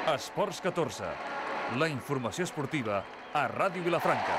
Esports 14, la informació esportiva a Ràdio Vilafranca.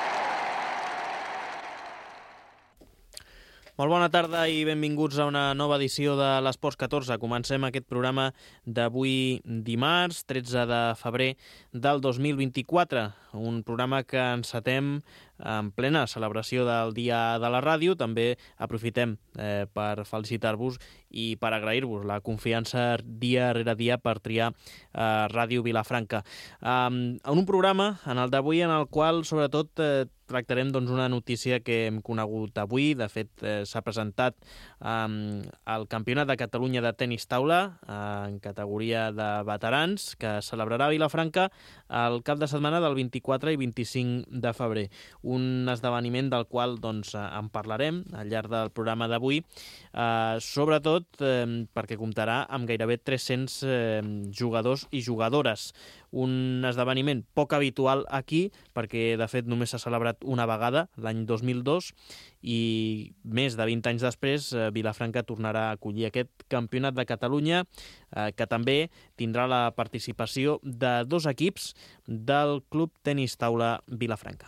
Molt bona tarda i benvinguts a una nova edició de l'Esports 14. Comencem aquest programa d'avui dimarts, 13 de febrer del 2024. Un programa que encetem en plena celebració del Dia de la Ràdio. També aprofitem per felicitar-vos i per agrair-vos la confiança dia rere dia per triar Ràdio Vilafranca. En un programa, en el d'avui, en el qual sobretot tractarem una notícia que hem conegut avui. De fet, s'ha presentat el Campionat de Catalunya de tenis taula en categoria de veterans, que celebrarà a Vilafranca el cap de setmana del 24 i 25 de febrer. Un esdeveniment del qual en parlarem al llarg del programa d'avui, sobretot perquè comptarà amb gairebé 300 jugadors i jugadores. Un esdeveniment poc habitual aquí, perquè de fet només s'ha celebrat una vegada, l'any 2002, i més de 20 anys després Vilafranca tornarà a acollir aquest Campionat de Catalunya, que també tindrà la participació de 2 equips del Club Tenis Taula Vilafranca.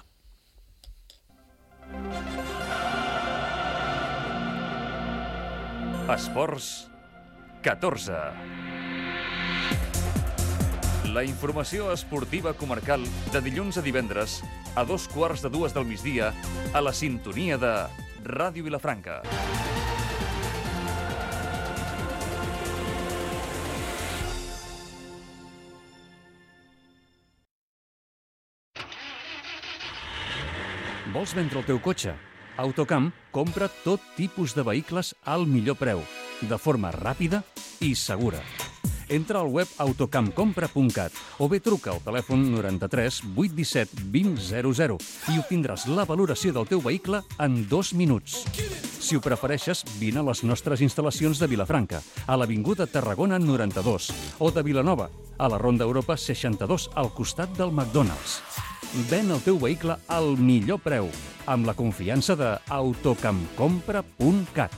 Esports 14. La informació esportiva comarcal de dilluns a divendres a 2:15 del migdia a la sintonia de Ràdio Vilafranca. Vols vendre el teu cotxe? Autocamp compra tot tipus de vehicles al millor preu, de forma ràpida i segura. Entra al web autocampcompra.cat o bé truca al telèfon 93 817 2000 i obtindràs la valoració del teu vehicle en 2 minuts. Si ho prefereixes, vine a les nostres instal·lacions de Vilafranca, a l'Avinguda Tarragona 92, o de Vilanova, a la Ronda Europa 62, al costat del McDonald's. Ven el teu vehicle al millor preu, amb la confiança de autocampcompra.cat.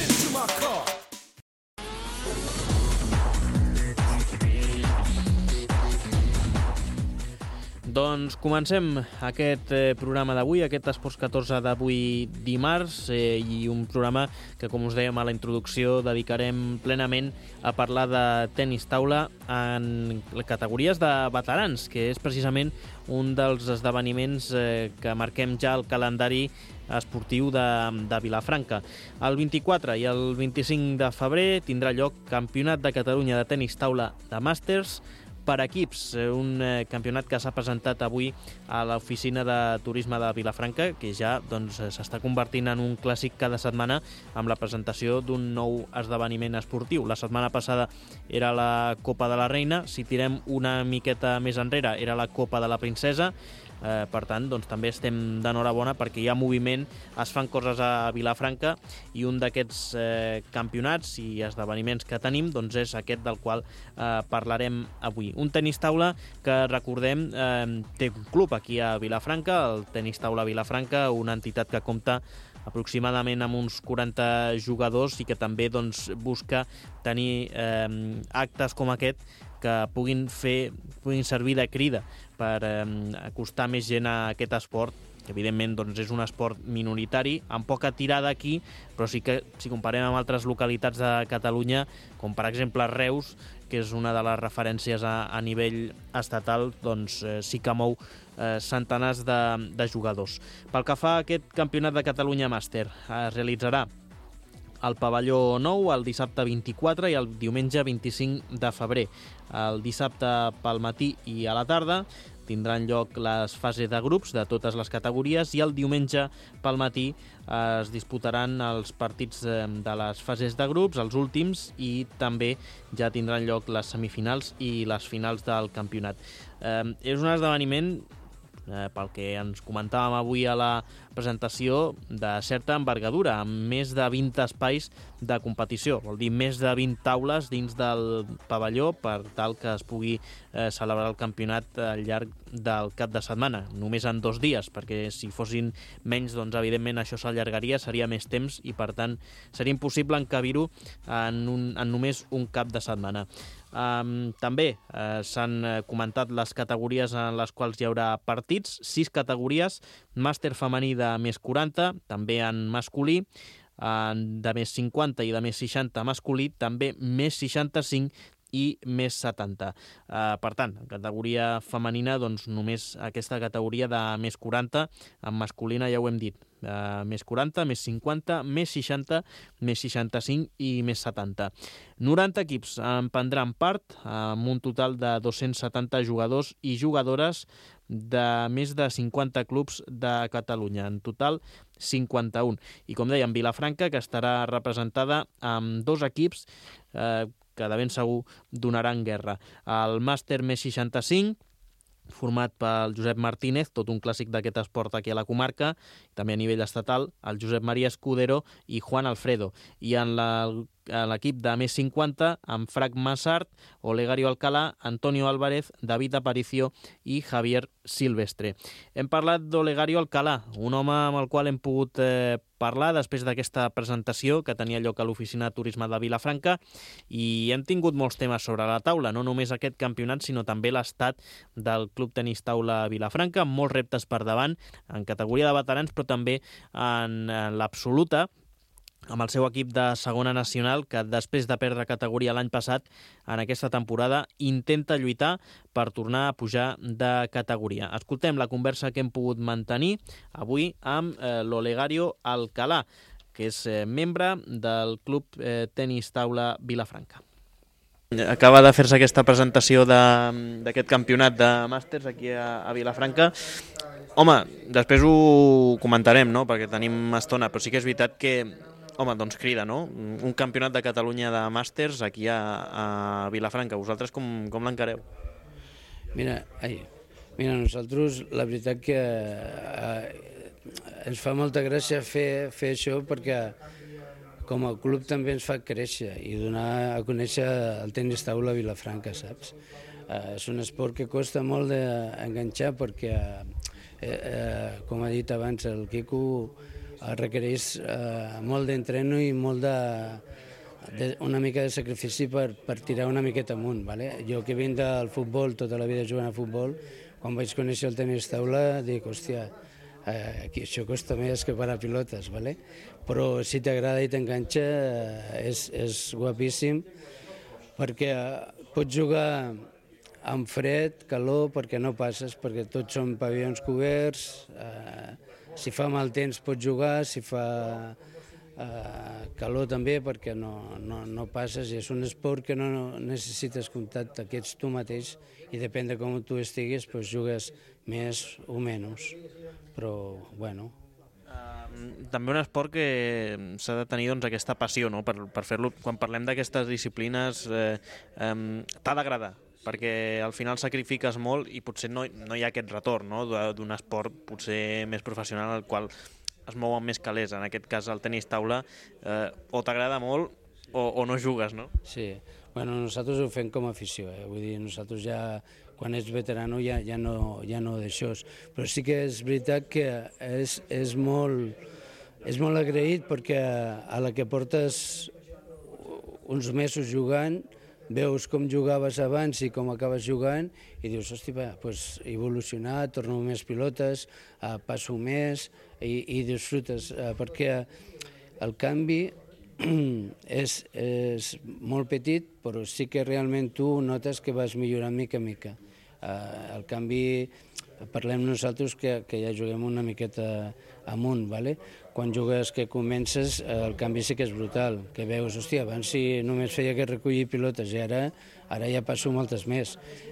Doncs comencem aquest programa d'avui, aquest Esports 14 d'avui dimarts, i un programa que, com us dèiem a la introducció, dedicarem plenament a parlar de tenis taula en categories de veterans, que és precisament un dels esdeveniments que marquem ja al calendari esportiu de Vilafranca. El 24 i el 25 de febrer tindrà lloc Campionat de Catalunya de tenis taula de màsters per equips, un campionat que s'ha presentat avui a l'oficina de turisme de Vilafranca, que ja s'està convertint en un clàssic cada setmana amb la presentació d'un nou esdeveniment esportiu. La setmana passada era la Copa de la Reina, si tirem una miqueta més enrere era la Copa de la Princesa. Per tant, també estem d'enhorabona perquè hi ha moviment, es fan coses a Vilafranca, i un d'aquests campionats i esdeveniments que tenim és aquest del qual parlarem avui. Un tenis taula que, recordem, té un club aquí a Vilafranca, el Tenis Taula Vilafranca, una entitat que compta aproximadament amb uns 40 jugadors i que també busca tenir actes com aquest que puguin servir de crida per acostar més gent a aquest esport, que evidentment és un esport minoritari, amb poca tirada aquí, però sí que si comparem amb altres localitats de Catalunya, com per exemple Reus, que és una de les referències a nivell estatal, sí que mou centenars de jugadors. Pel que fa a aquest Campionat de Catalunya Màster, es realitzarà al pavelló 9 el dissabte 24 i el diumenge 25 de febrer. El dissabte pel matí i a la tarda tindran lloc les fases de grups de totes les categories, i el diumenge pel matí es disputaran els partits de les fases de grups, els últims, i també ja tindran lloc les semifinals i les finals del campionat. És un esdeveniment, pel que ens comentàvem avui a la presentació, de certa envergadura, amb més de 20 espais de competició, vol dir més de 20 taules dins del pavelló per tal que es pugui celebrar el campionat al llarg del cap de setmana, només en 2 dies, perquè si fossin menys, evidentment això s'allargaria, seria més temps, i per tant seria impossible encabir-ho en només un cap de setmana. També s'han comentat les categories en les quals hi haurà partits, 6 categories, màster femení de més 40, també en masculí, de més 50 i de més 60 masculí, també més 65 i més 70. Per tant, en categoria femenina, doncs només aquesta categoria de més 40, en masculina ja ho hem dit, més 40, més 50, més 60, més 65 i més 70. 90 equips en prendran part, amb un total de 270 jugadors i jugadores de més de 50 clubs de Catalunya, en total 51. I com dèiem, Vilafranca, que estarà representada amb 2 equips que de ben segur donaran guerra. El màster més 65, format pel Josep Martínez, tot un clàssic d'aquest esport aquí a la comarca, també a nivell estatal, el Josep María Escudero i Juan Alfredo. I en l'equip de més 50, amb Frac Massart, Olegario Alcalá, Antonio Álvarez, David Aparicio i Javier Silvestre. Hem parlat d'Olegario Alcalá, un home amb el qual hem pogut parlar després d'aquesta presentació que tenia lloc a l'oficina de turisme de Vilafranca, i hem tingut molts temes sobre la taula, no només aquest campionat, sinó també l'estat del Club Tenis Taula Vilafranca, amb molts reptes per davant, en categoria de veterans, però també en l'absoluta, amb el seu equip de segona nacional, que després de perdre categoria l'any passat, en aquesta temporada intenta lluitar per tornar a pujar de categoria. Escoltem la conversa que hem pogut mantenir avui amb l'Olegario Alcalá, que és membre del Club Tenis Taula Vilafranca. Acaba de fer-se aquesta presentació d'aquest campionat de màsters aquí a Vilafranca. Home, després ho comentarem, no?, perquè tenim estona, però sí que és veritat que doncs crida, no? Un campionat de Catalunya de màsters aquí a Vilafranca. Vosaltres com l'encareu? Mira, nosaltres la veritat que ens fa molta gràcia fer això, perquè com a club també ens fa créixer i donar a conèixer el tenis taula a Vilafranca, saps? És un esport que costa molt d'enganxar perquè, com ha dit abans el Quico, requereix molt d'entreno i molt una mica de sacrifici per tirar una miqueta amunt. ¿Vale? Jo que vinc del futbol, tota la vida jugant a futbol, quan vaig conèixer el tenis taula, dic, hòstia, aquí això costa més que parar pilotes, ¿vale? Però si t'agrada i t'enganxa és guapíssim, perquè pots jugar amb fred, calor, perquè no passes, perquè tots són pavellons coberts, si fa mal temps pots jugar, si fa calor també, perquè no passes, i és un esport que no necessites contacte, que ets tu mateix, i depèn de com tu estiguis, doncs jugues més o menys, però bueno. També un esport que s'ha de tenir aquesta passió, no?, per fer-lo. Quan parlem d'aquestes disciplines t'ha d'agradar, perquè al final sacrifiques molt i potser no hi ha aquest retorn, no?, d'un esport potser més professional al qual es mouen més calés. En aquest cas el tenis taula o t'agrada molt o no jugues, no? Sí, bueno, nosaltres ho fem com a afició, vull dir, nosaltres ja quan ets veterano ja no d'això, però sí que és veritat que és molt agraït, perquè a la que portes uns mesos jugant veus com jugaves abans i com acabes jugant i dius, hòstia, doncs evolucionar, torno més pilotes, passo més i disfrutes, perquè el canvi és molt petit, però sí que realment tu notes que vas millorant mica en mica. El canvi, parlem nosaltres que ja juguem una miqueta amunt, ¿vale? Quan jugues que comences, el canvi sí que és brutal, que veus, hòstia, abans si només feia que recollir pilotes i ara ja passo moltes més.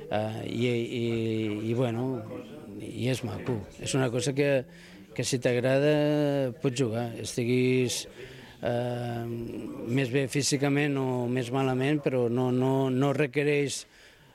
I bueno, i és maco. És una cosa que si t'agrada pots jugar, estiguis més bé físicament o més malament, però no requereix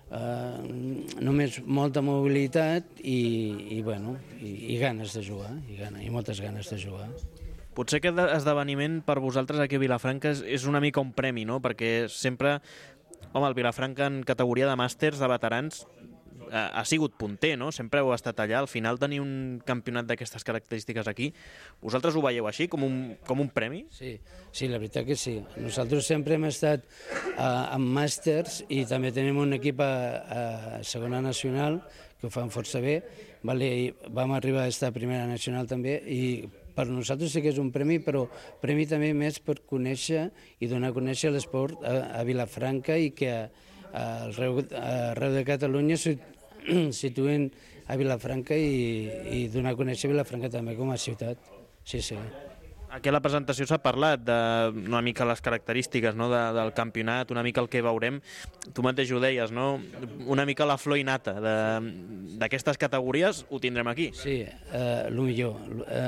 només molta mobilitat i ganes de jugar, i moltes ganes de jugar. Potser aquest esdeveniment per vosaltres aquí a Vilafranca és una mica un premi, no? Perquè sempre, el Vilafranca en categoria de màsters de veterans ha sigut punter, no? Sempre heu estat allà. Al final tenir un campionat d'aquestes característiques aquí, vosaltres ho veieu així, com un premi? Sí, la veritat que sí. Nosaltres sempre hem estat en màsters i també tenim un equip a segona nacional que ho fan força bé. I vam arribar a estar a primera nacional també i per nosaltres sí que és un premi, però premi també més per conèixer i donar a conèixer l'esport a Vilafranca i que arreu de Catalunya situen a Vilafranca i donar a conèixer Vilafranca també com a ciutat. Sí. Aquí a la presentació s'ha parlat d'una mica les característiques, no, del campionat, una mica el que veurem. Tu mateix ho deies, no? Una mica la flor i nata d'aquestes categories ho tindrem aquí. Sí, el millor.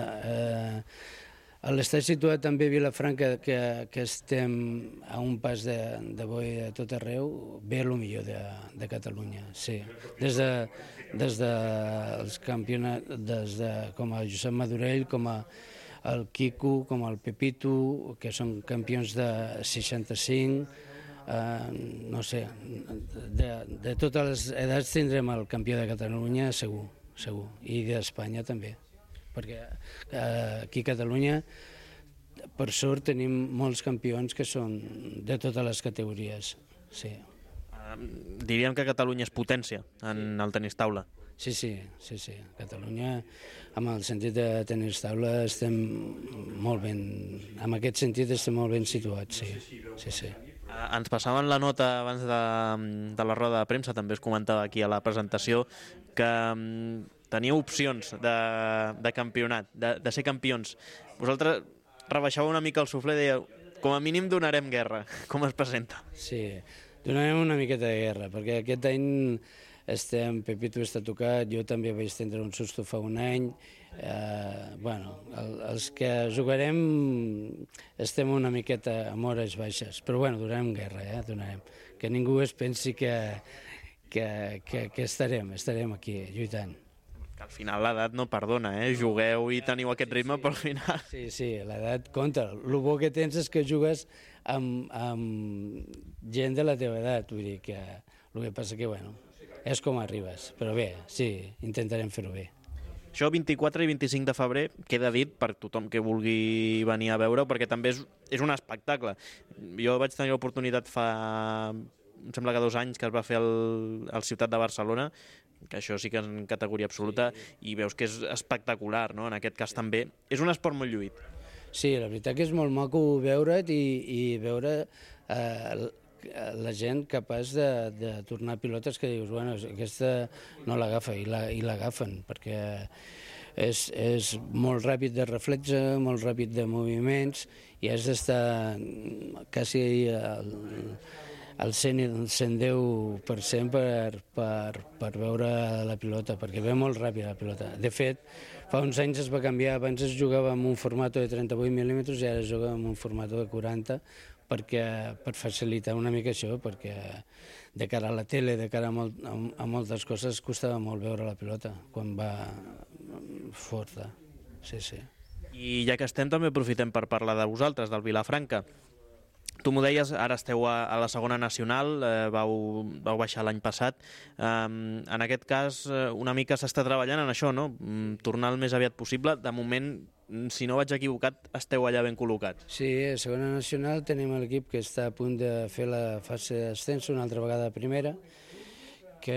A l'estat situat també a Vilafranca, que estem a un pas de boi a tot arreu, ve el millor de Catalunya, sí. Des dels campionats, com a Josep Madurell, com a el Quico, com el Pepito, que són campions de 65, no sé, de totes les edats tindrem el campió de Catalunya segur, i d'Espanya també, perquè aquí a Catalunya, per sort, tenim molts campions que són de totes les categories, sí. Diríem que Catalunya és potència en el tenis taula. Sí. Catalunya, amb el sentit de tenis taula, estem molt ben... En aquest sentit estem molt ben situats, sí. Ens passaven la nota abans de la roda de premsa, també es comentava aquí a la presentació, que teníeu opcions de campionat, de ser campions. Vosaltres rebaixàveu una mica el suflé i dèieu, com a mínim donarem guerra. Com es presenta? Sí, donarem una miqueta de guerra, perquè aquest any Pepito està tocat, jo també vaig tindre un susto fa un any. Els que jugarem estem una miqueta amb hores baixes, però donarem guerra, donarem. Que ningú es pensi que estarem aquí lluitant. Que al final l'edat no perdona, jugueu i teniu aquest ritme, però al final... Sí, l'edat compta. El bo que tens és que jugues amb gent de la teva edat, vull dir que el que passa que, és com arribes, però bé, sí, intentarem fer-ho bé. Això 24 i 25 de febrer queda dit per tothom que vulgui venir a veure, perquè també és un espectacle. Jo vaig tenir l'oportunitat em sembla que 2 anys que es va fer al Ciutat de Barcelona, que això sí que és en categoria absoluta, i veus que és espectacular, no? En aquest cas també. És un esport molt lluït. Sí, la veritat que és molt maco veure't i veure la gent capaç de tornar pilotes que dius, aquesta no l'agafa, i l'agafen, perquè és molt ràpid de reflexe, molt ràpid de moviments, i has d'estar quasi al 110% per veure la pilota, perquè ve molt ràpid la pilota. De fet, fa uns anys es va canviar, abans es jugava amb un format de 38 mil·límetres i ara es juga amb un format de 40, per facilitar una mica això, perquè de cara a la tele, de cara a moltes coses, costava molt veure la pilota quan va forta. Sí. I ja que estem, també aprofitem per parlar de vosaltres, del Vilafranca. Tu m'ho deies, ara esteu a la segona nacional, vau baixar l'any passat. En aquest cas, una mica s'està treballant en això, no? Tornar el més aviat possible. De moment, si no vaig equivocat, esteu allà ben col·locats. Sí, a segona nacional tenim l'equip que està a punt de fer la fase d'ascens una altra vegada a primera, que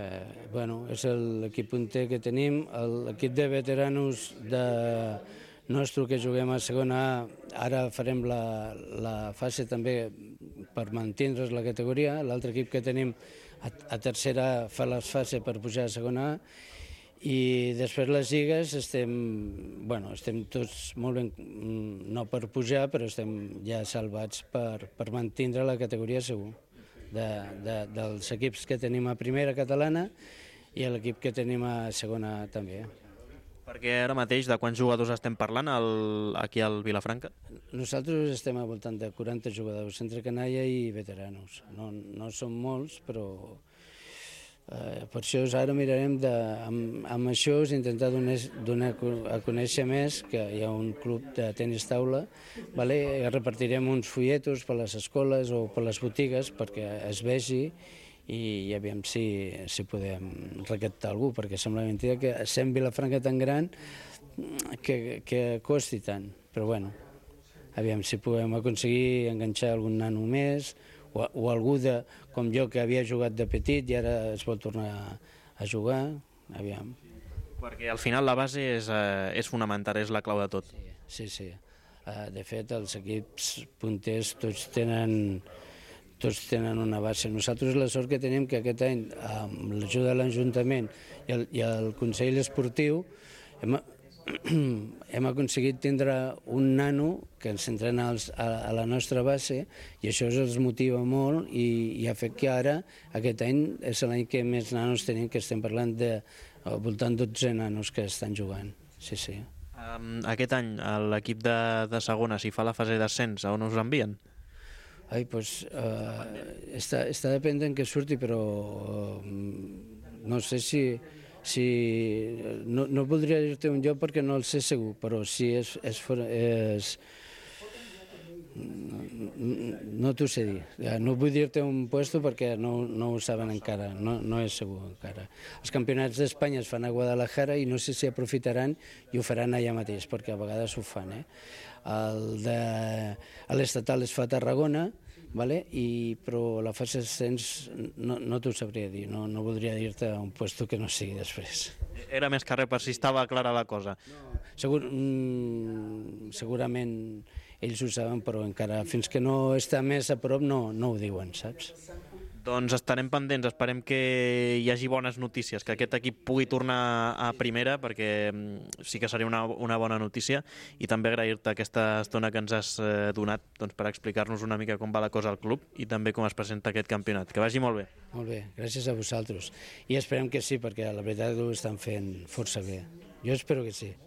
és l'equip punter que tenim. L'equip de veteranos nostre que juguem a segona A, ara farem la fase també per mantindre's la categoria. L'altre equip que tenim a tercera fa la fase per pujar a segona A, i després les lligues estem tots molt ben, no per pujar, però estem ja salvats per mantindre la categoria segur, dels equips que tenim a primera catalana i l'equip que tenim a segona també. Perquè ara mateix de quants jugadors estem parlant aquí al Vilafranca? Nosaltres estem al voltant de 40 jugadors, entre canalla i veteranos. No són molts, però per això ara mirarem amb això intentar donar a conèixer més que hi ha un club de tenis taula, repartirem uns folletos per les escoles o per les botigues perquè es vegi i aviam si podem recaptar algú, perquè sembla mentida que sent Vilafranca tan gran que costi tant, però bueno, aviam si podem aconseguir enganxar algun nano més o algú com jo que havia jugat de petit i ara es vol tornar a jugar, aviam. Perquè al final la base és fonamental, és la clau de tot. Sí. De fet, els equips punters tots tenen una base. Nosaltres la sort que tenim que aquest any, amb l'ajuda de l'Ajuntament i el Consell Esportiu, hem aconseguit tindre un nano que ens entrena a la nostra base i això els motiva molt i ha fet que ara, aquest any, és l'any que més nanos tenim, que estem parlant de al voltant 12 nanos que estan jugant. Sí. Aquest any l'equip de segona, si fa la fase d'ascens, a on us envien? Pues està dependent que surti, però no sé si no voldria dir-te un lloc perquè no el sé segur, però si és no t'ho sé dir. No vull dir-te un puesto perquè no ho saben encara, no és segur encara. Els campionats d'Espanya es fan a Guadalajara i no sé si aprofitaran i ho faran allà mateix, perquè a vegades ho fan. L'estatal es fa a Tarragona, però la fase d'ascens no t'ho sabria dir, no voldria dir-te un puesto que no sigui després. Era més que res per si estava clara la cosa. Segurament ells ho saben, però encara fins que no està més a prop no ho diuen, saps? Doncs estarem pendents, esperem que hi hagi bones notícies, que aquest equip pugui tornar a primera, perquè sí que seria una bona notícia, i també agrair-te aquesta estona que ens has donat per explicar-nos una mica com va la cosa al club i també com es presenta aquest campionat. Que vagi molt bé. Molt bé, gràcies a vosaltres. I esperem que sí, perquè la veritat ho estan fent força bé. Jo espero que sí.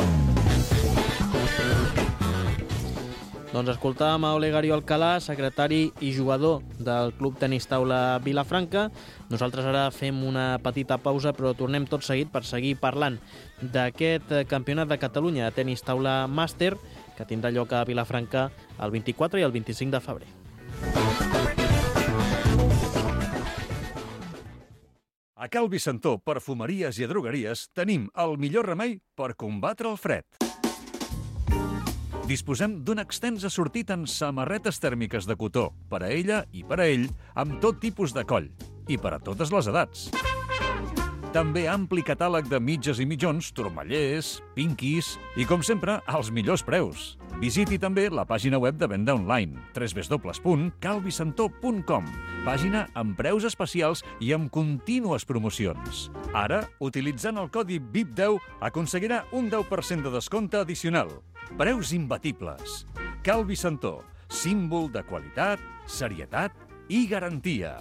Doncs escoltàvem a Olegario Alcalá, secretari i jugador del Club Tenis Taula Vilafranca. Nosaltres ara fem una petita pausa, però tornem tot seguit per seguir parlant d'aquest Campionat de Catalunya de Tenis Taula Màster, que tindrà lloc a Vilafranca el 24 i el 25 de febrer. A Cal Vicentó, perfumeries i drogueries, tenim el millor remei per combatre el fred. Disposem d'un extens assortit en samarretes tèrmiques de cotó, per a ella i per a ell, amb tot tipus de coll, i per a totes les edats. També ampli catàleg de mitges i mitjons, turmallers, pinquis i, com sempre, als millors preus. Visiti també la pàgina web de venda online, www.calvicentó.com, pàgina amb preus especials i amb contínues promocions. Ara, utilitzant el codi VIP10, aconseguirà un 10% de descompte addicional. Preus imbatibles. Cal Vicentó, símbol de qualitat, serietat i garantia.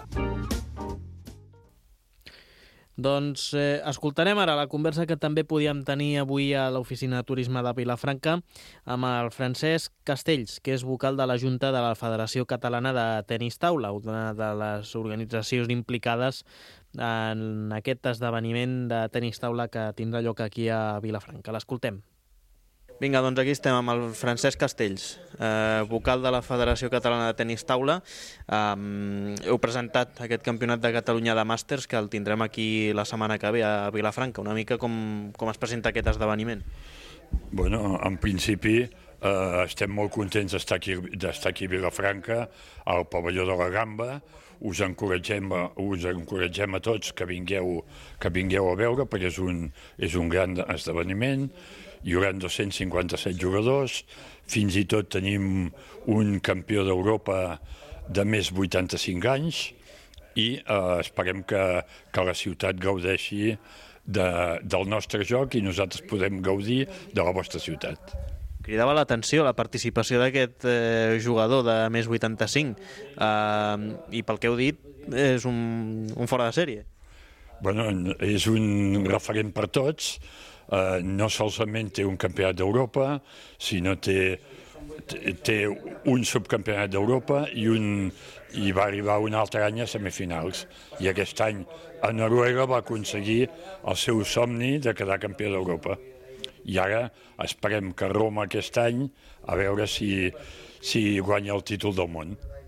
Doncs escoltarem ara la conversa que també podíem tenir avui a l'Oficina de Turisme de Vilafranca amb el Francesc Castells, que és vocal de la Junta de la Federació Catalana de Tenis Taula, una de les organitzacions implicades en aquest esdeveniment de tenis taula que tindrà lloc aquí a Vilafranca. L'escoltem. Vinga, doncs aquí estem amb el Francesc Castells, vocal de la Federació Catalana de Tenis Taula. Heu presentat aquest Campionat de Catalunya de Màsters, que el tindrem aquí la setmana que ve a Vilafranca. Una mica com es presenta aquest esdeveniment? Bueno, en principi estem molt contents d'estar aquí a Vilafranca, al pavelló de la Gamba. Us encoratgem a tots que vingueu a veure, perquè és un gran esdeveniment. Hi haurà 257 jugadors, fins i tot tenim un campió d'Europa de més 85 anys i esperem que la ciutat gaudeixi del nostre joc i nosaltres podem gaudir de la vostra ciutat. Cridava l'atenció la participació d'aquest jugador de més 85 i pel que heu dit és un fora de sèrie. Bueno, és un referent per tots. No solament té un campionat d'Europa, sinó té un subcampionat d'Europa i va arribar un altre any a semifinals. I aquest any a Noruega va aconseguir el seu somni de quedar campió d'Europa. I ara esperem que Roma aquest any a veure si guanya el títol del món.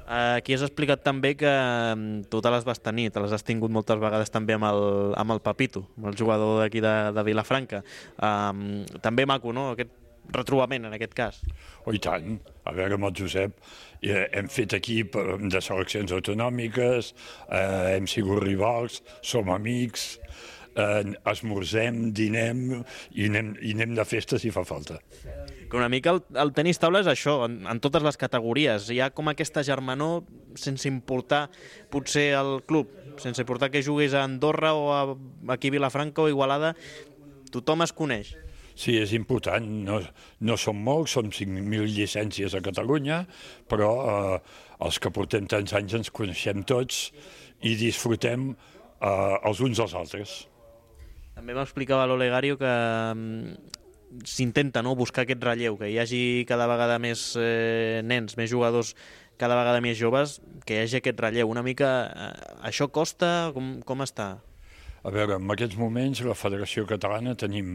Aquí has explicat també que tu te les vas tenir, te les has tingut moltes vegades també amb el Papito, amb el jugador d'aquí de Vilafranca. També maco, no?, aquest retrobament en aquest cas. Oh, i tant. A veure, amb el Josep hem fet equip de seleccions autonòmiques, hem sigut rivals, som amics, esmorzem, dinem i anem de festa si fa falta. Que una mica el tenis taula és això, en totes les categories. Hi ha com aquesta germanor sense importar potser el club, sense importar que juguis a Andorra o aquí a Vilafranca o Igualada, tothom es coneix. Sí, és important. No som molts, som 5.000 llicències a Catalunya, però els que portem tants anys ens coneixem tots i disfrutem els uns als altres. També m'explicava l'Olegario que s'intenta, no?, buscar aquest relleu, que hi hagi cada vegada més nens, més jugadors cada vegada més joves, que hi hagi aquest relleu. Una mica, això costa? Com està? A veure, en aquests moments la Federació Catalana tenim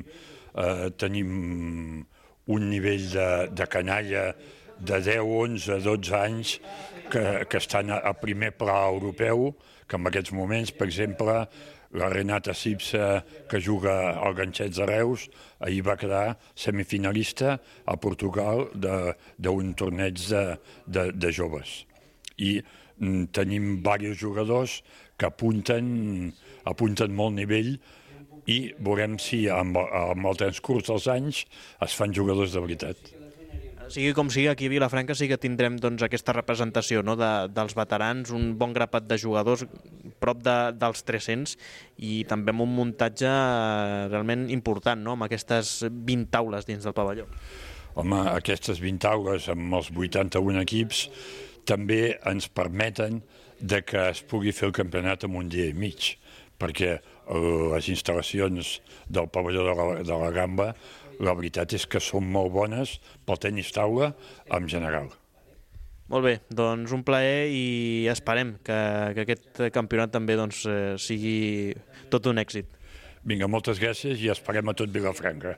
un nivell de canalla de 10, 11, 12 anys que estan a primer pla europeu, que en aquests moments, per exemple, la Renata Sipsa, que juga al Ganxets de Reus, ahir va quedar semifinalista a Portugal d'un torneig de joves. I tenim diversos jugadors que apunten molt nivell i veurem si amb el transcurs dels anys es fan jugadors de veritat. Sigui com sigui, aquí a Vilafranca sí que tindrem aquesta representació, no?, dels veterans, un bon grapat de jugadors, prop dels 300, i també amb un muntatge realment important, no?, amb aquestes 20 taules dins del pavelló. Home, aquestes 20 taules amb els 81 equips també ens permeten que es pugui fer el campionat en un dia i mig, perquè les instal·lacions del pavelló de la Gamba, la veritat és que són molt bones pel tenis taula en general. Molt bé, doncs un plaer i esperem que aquest campionat també sigui tot un èxit. Vinga, moltes gràcies i esperem a tot Vilafranca.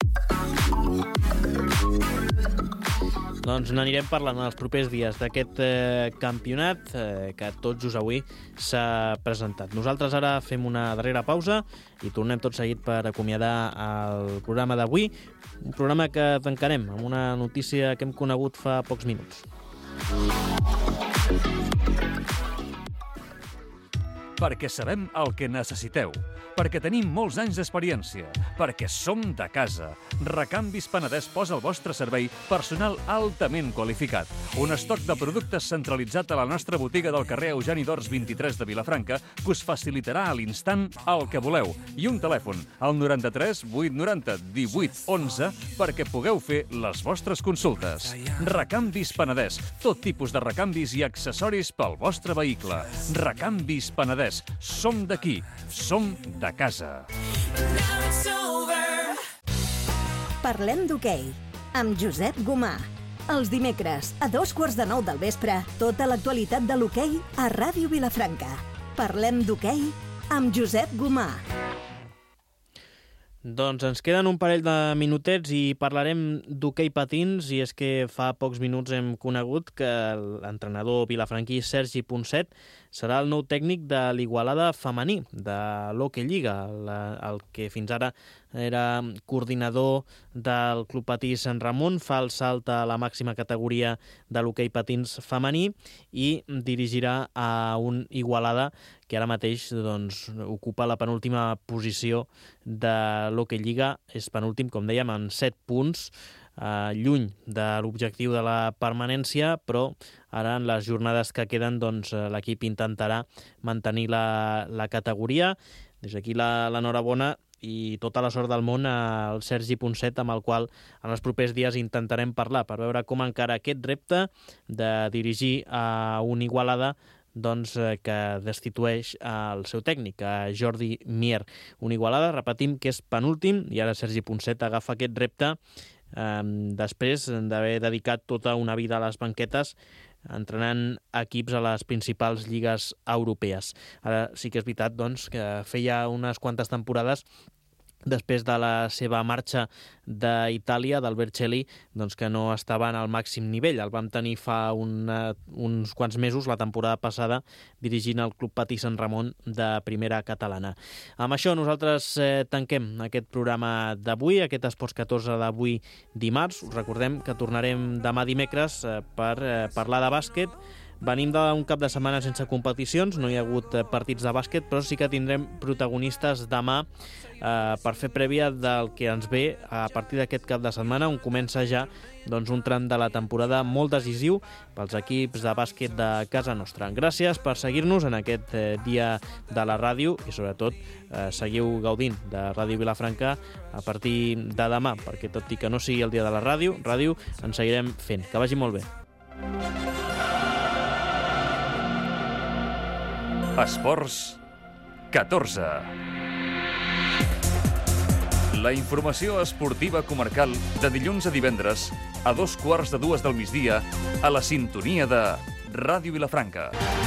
Doncs n'anirem parlant en els propers dies d'aquest campionat que tot just avui s'ha presentat. Nosaltres ara fem una darrera pausa i tornem tot seguit per acomiadar el programa d'avui, un programa que tancarem amb una notícia que hem conegut fa pocs minuts. Perquè sabem el que necessiteu, perquè tenim molts anys d'experiència, perquè som de casa. Recanvis Penedès posa al vostre servei personal altament qualificat. Un estoc de productes centralitzat a la nostra botiga del carrer Eugeni d'Ors 23 de Vilafranca que us facilitarà a l'instant el que voleu. I un telèfon, al 93 890 18 11, perquè pugueu fer les vostres consultes. Recanvis Penedès, tot tipus de recanvis i accessoris pel vostre vehicle. Recanvis Penedès, som d'aquí, som de casa. Parlem d'hoquei, amb Josep Gomà. Els dimecres, a 8:45 del vespre, tota l'actualitat de l'hoquei a Ràdio Vilafranca. Parlem d'hoquei amb Josep Gomà. Doncs ens queden un parell de minutets i parlarem d'hoquei patins, i és que fa pocs minuts hem conegut que l'entrenador vilafranquí Sergi Ponset serà el nou tècnic de l'Igualada femení, de l'Hockey Lliga, el que fins ara era coordinador del Club Patí Sant Ramon, fa el salt a la màxima categoria de l'hoquei patins femení i dirigirà a un Igualada que ara mateix ocupa la penúltima posició de l'Hockey Lliga, és penúltim, com dèiem, amb 7 punts, lluny de l'objectiu de la permanència, però ara en les jornades que queden l'equip intentarà mantenir la categoria. Des d'aquí l'enhorabona i tota la sort del món al Sergi Ponset, amb el qual en els propers dies intentarem parlar per veure com encara aquest repte de dirigir a un Igualada que destitueix el seu tècnic, a Jordi Mier. Un Igualada, repetim, que és penúltim, i ara Sergi Ponset agafa aquest repte després d'haver dedicat tota una vida a les banquetes entrenant equips a les principals lligues europees. Ara sí que és veritat que feia unes quantes temporades després de la seva marxa d'Itàlia, del Vercelli, doncs que no estaven al màxim nivell. El vam tenir fa uns quants mesos, la temporada passada, dirigint el Club Patí Sant Ramon de primera catalana. Amb això nosaltres tanquem aquest programa d'avui, aquest Esports 14 d'avui dimarts. Us recordem que tornarem demà dimecres per parlar de bàsquet. Venim d'un cap de setmana sense competicions, no hi ha hagut partits de bàsquet, però sí que tindrem protagonistes demà per fer prèvia del que ens ve a partir d'aquest cap de setmana, on comença ja un tram de la temporada molt decisiu pels equips de bàsquet de casa nostra. Gràcies per seguir-nos en aquest dia de la ràdio i sobretot seguiu gaudint de Ràdio Vilafranca a partir de demà, perquè tot i que no sigui el dia de la ràdio en seguirem fent. Que vagi molt bé. Esports 14. La informació esportiva comarcal de dilluns a divendres a 2:15 del migdia a la sintonia de Ràdio Vilafranca.